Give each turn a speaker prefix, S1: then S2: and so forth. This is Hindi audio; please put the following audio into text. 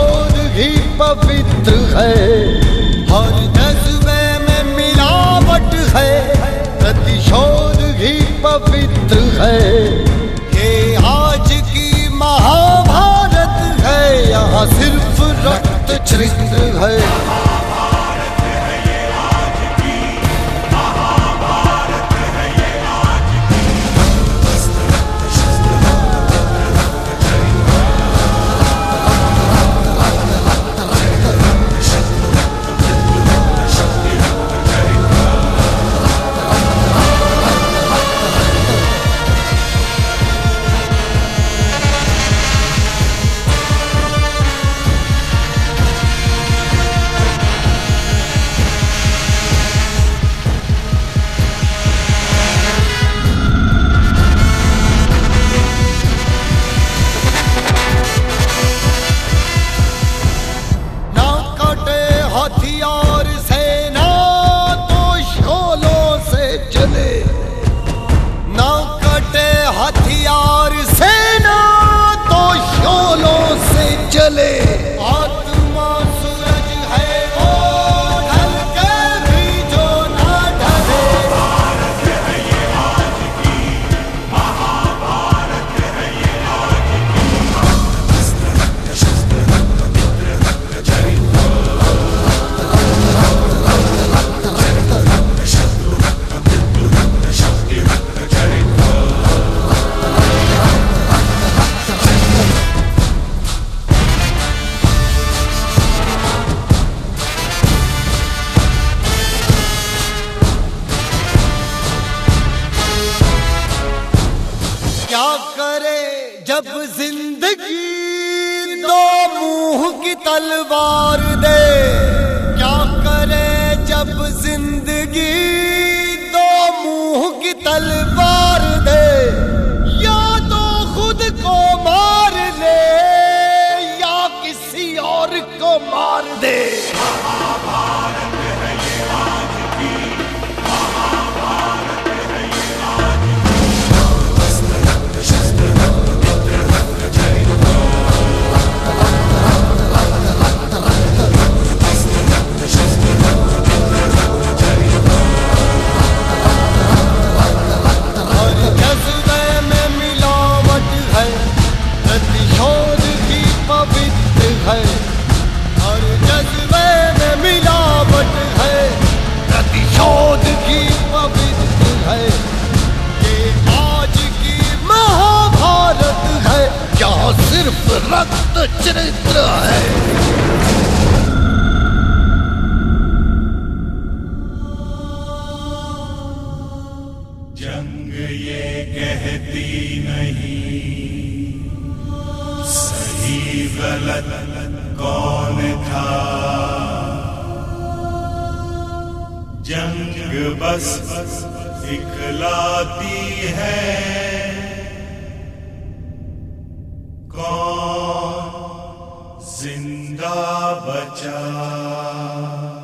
S1: प्रतिशोध ही पवित्र है, हर जज्बे में मिलावट है, प्रतिशोध ही पवित्र है। ये आज की महाभारत है, यहाँ सिर्फ रक्त चरित्र है। हथियार सेना तो शोलों से चले, ना कटे हथियार सेना तो शोलों से चले। आत्मा सूरज है वो ढल के भी जो ना ढले। भारत है ये आज की, महाभारत है ये आज की। अस्त्र रक्त शस्त्र रक्त मित्र रक्त चरित्र, क्या करे जब जिंदगी दो मुंह की तलवार दे, क्या करे जब जिंदगी दो मुंह की तलवार दे। या तो खुद को मार ले या किसी और को मार दे। महाभारत है ये आज की, महाभारत है ये आज की। अस्त्र रक्त शस्त्र रक्त मित्र रक्त चरित्र, अस्त्र रक्त शस्त्र रक्त मित्र रक्त चरित्र। हर जज्बे में मिलावट है, प्रतिशोध भी पवित्र है। हर जज्बे में मिलावट है, प्रतिशोध भी पवित्र है। ये आज की महाभारत है, यहाँ सिर्फ रक्त चरित्र है।
S2: जंग ये कहती नहीं सही गलत कौन था, जंग बस दिखलाती है कौन जिंदा बचा।